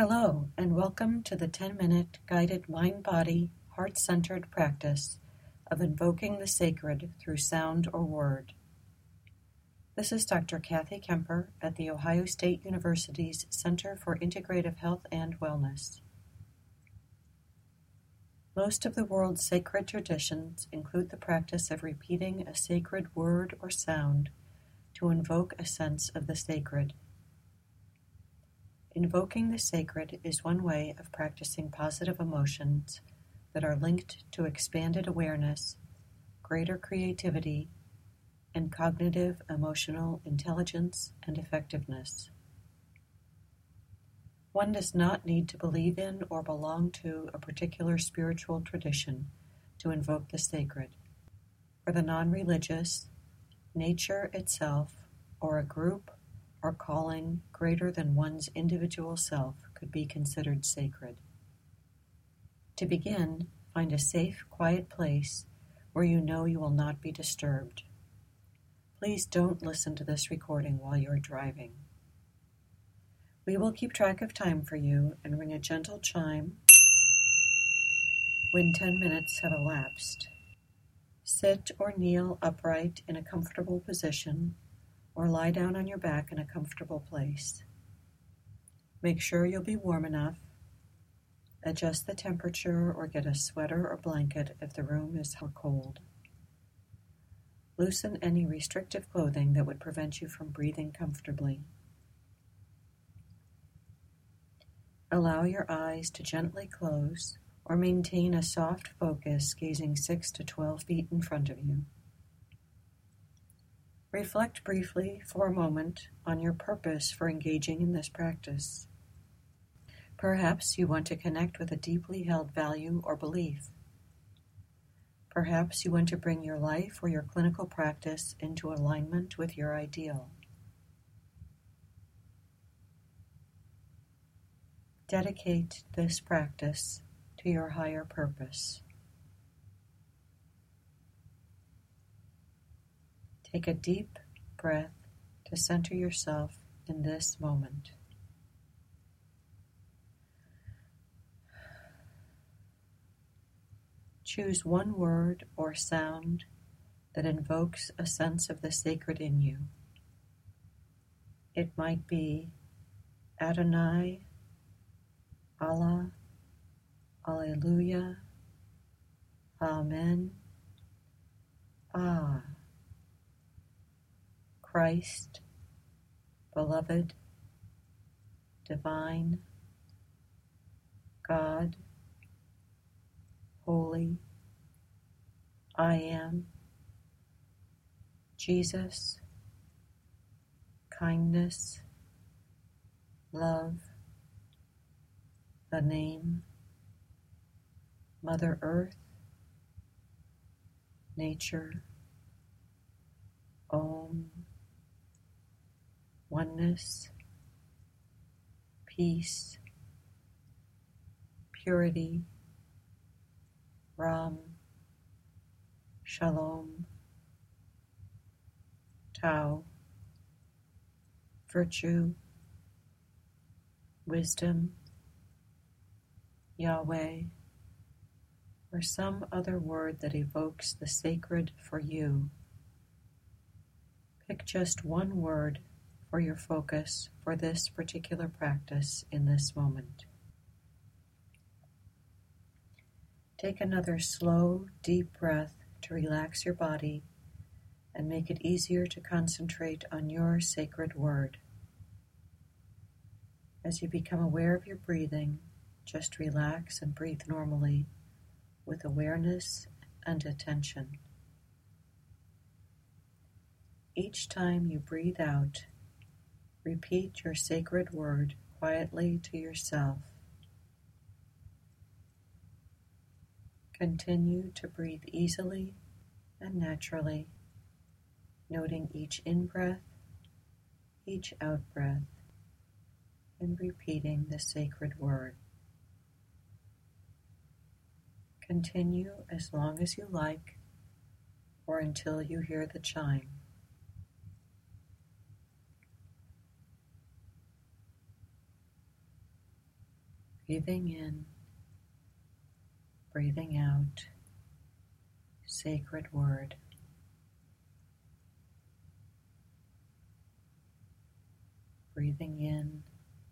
Hello, and welcome to the 10-minute guided mind-body, heart-centered practice of invoking the sacred through sound or word. This is Dr. Kathy Kemper at The Ohio State University's Center for Integrative Health and Wellness. Most of the world's sacred traditions include the practice of repeating a sacred word or sound to invoke a sense of the sacred. Invoking the sacred is one way of practicing positive emotions that are linked to expanded awareness, greater creativity, and cognitive emotional intelligence and effectiveness. One does not need to believe in or belong to a particular spiritual tradition to invoke the sacred. For the non-religious, nature itself, or a group or calling greater than one's individual self could be considered sacred. To begin, find a safe, quiet place where you know you will not be disturbed. Please don't listen to this recording while you're driving. We will keep track of time for you and ring a gentle chime when 10 minutes have elapsed. Sit or kneel upright in a comfortable position, or lie down on your back in a comfortable place. Make sure you'll be warm enough. Adjust the temperature or get a sweater or blanket if the room is cold. Loosen any restrictive clothing that would prevent you from breathing comfortably. Allow your eyes to gently close or maintain a soft focus gazing 6 to 12 feet in front of you. Reflect briefly for a moment on your purpose for engaging in this practice. Perhaps you want to connect with a deeply held value or belief. Perhaps you want to bring your life or your clinical practice into alignment with your ideal. Dedicate this practice to your higher purpose. Take a deep breath to center yourself in this moment. Choose one word or sound that invokes a sense of the sacred in you. It might be Adonai, Allah, Alleluia, Amen, Ah, Christ, Beloved, Divine, God, Holy, I am, Jesus, kindness, love, the name, Mother Earth, nature, Om, oneness, peace, purity, Ram, Shalom, Tao, virtue, wisdom, Yahweh, or some other word that evokes the sacred for you. Pick just one word for your focus for this particular practice in this moment. Take another slow, deep breath to relax your body and make it easier to concentrate on your sacred word. As you become aware of your breathing, just relax and breathe normally with awareness and attention. Each time you breathe out, repeat your sacred word quietly to yourself. Continue to breathe easily and naturally, noting each in-breath, each out-breath, and repeating the sacred word. Continue as long as you like, or until you hear the chime. Breathing in, breathing out, sacred word. Breathing in,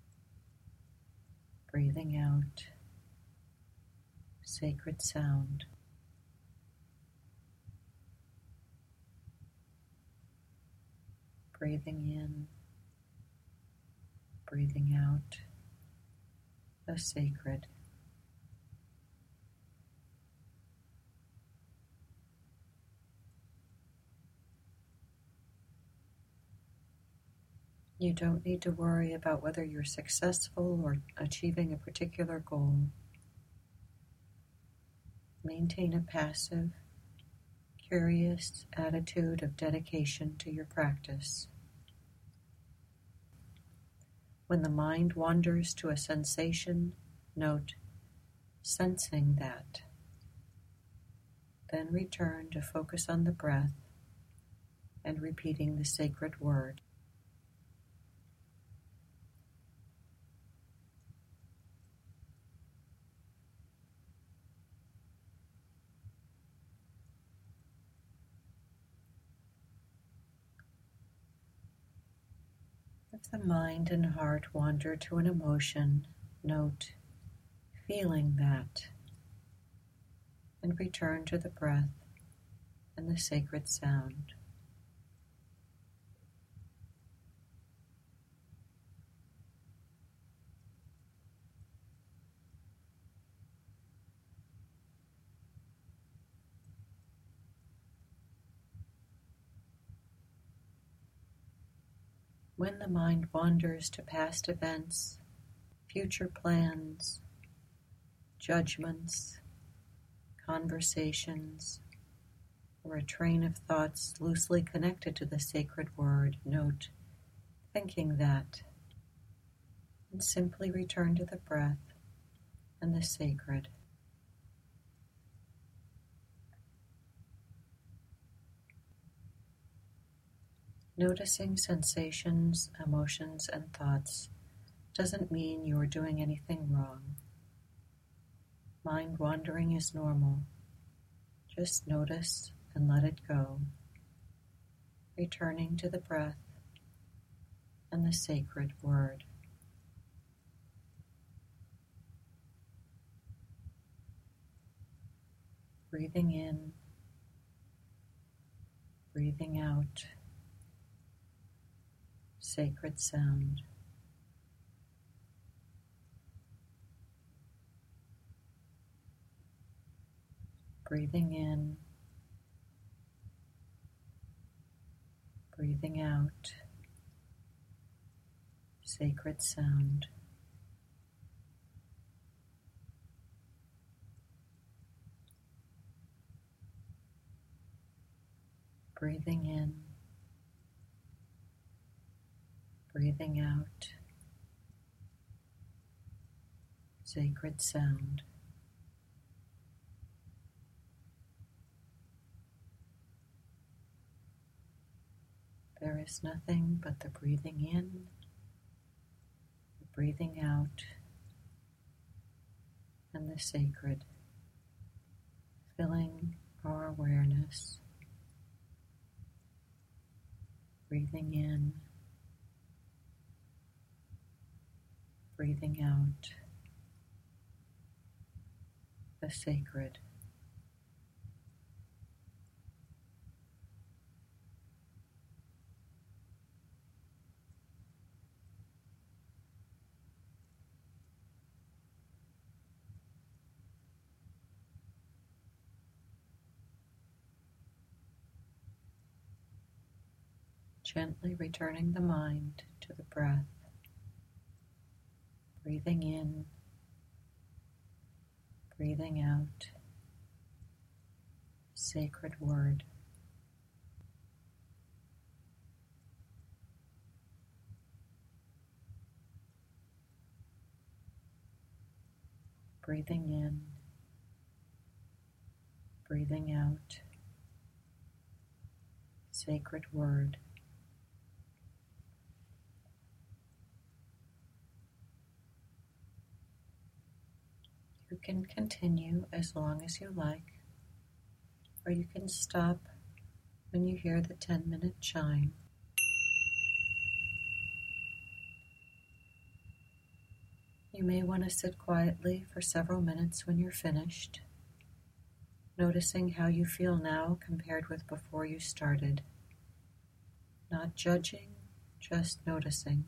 breathing out, sacred sound. Breathing in, breathing out, the sacred. You don't need to worry about whether you're successful or achieving a particular goal. Maintain a passive, curious attitude of dedication to your practice. When the mind wanders to a sensation, note, sensing that. Then return to focus on the breath and repeating the sacred word. If the mind and heart wander to an emotion, note, feeling that, and return to the breath and the sacred sound. When the mind wanders to past events, future plans, judgments, conversations, or a train of thoughts loosely connected to the sacred word, note, thinking that, and simply return to the breath and the sacred. Noticing sensations, emotions, and thoughts doesn't mean you are doing anything wrong. Mind wandering is normal. Just notice and let it go, returning to the breath and the sacred word. Breathing in, breathing out, sacred sound. Breathing in, breathing out, sacred sound. Breathing in, breathing out, sacred sound. There is nothing but the breathing in, the breathing out, and the sacred, filling our awareness. Breathing in, breathing out, the sacred. Gently returning the mind to the breath, breathing in, breathing out, sacred word. Breathing in, breathing out, sacred word. You can continue as long as you like, or you can stop when you hear the 10-minute chime. You may want to sit quietly for several minutes when you're finished, noticing how you feel now compared with before you started. Not judging, just noticing.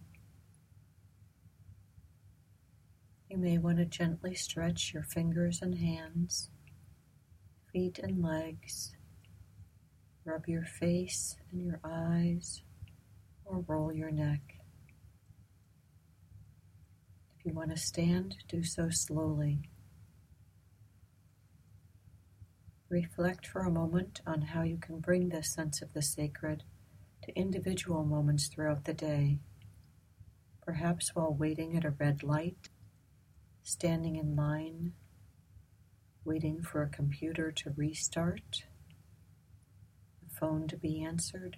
You may want to gently stretch your fingers and hands, feet and legs, rub your face and your eyes, or roll your neck. If you want to stand, do so slowly. Reflect for a moment on how you can bring this sense of the sacred to individual moments throughout the day, perhaps while waiting at a red light, standing in line, waiting for a computer to restart, a phone to be answered,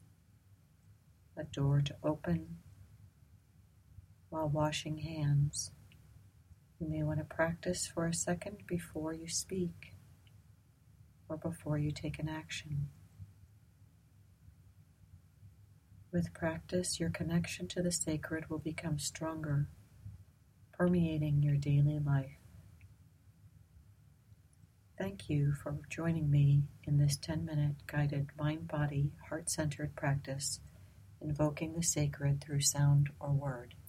a door to open, while washing hands. You may want to practice for a second before you speak or before you take an action. With practice, your connection to the sacred will become stronger, permeating your daily life. Thank you for joining me in this 10-minute guided mind-body, heart-centered practice, invoking the sacred through sound or word.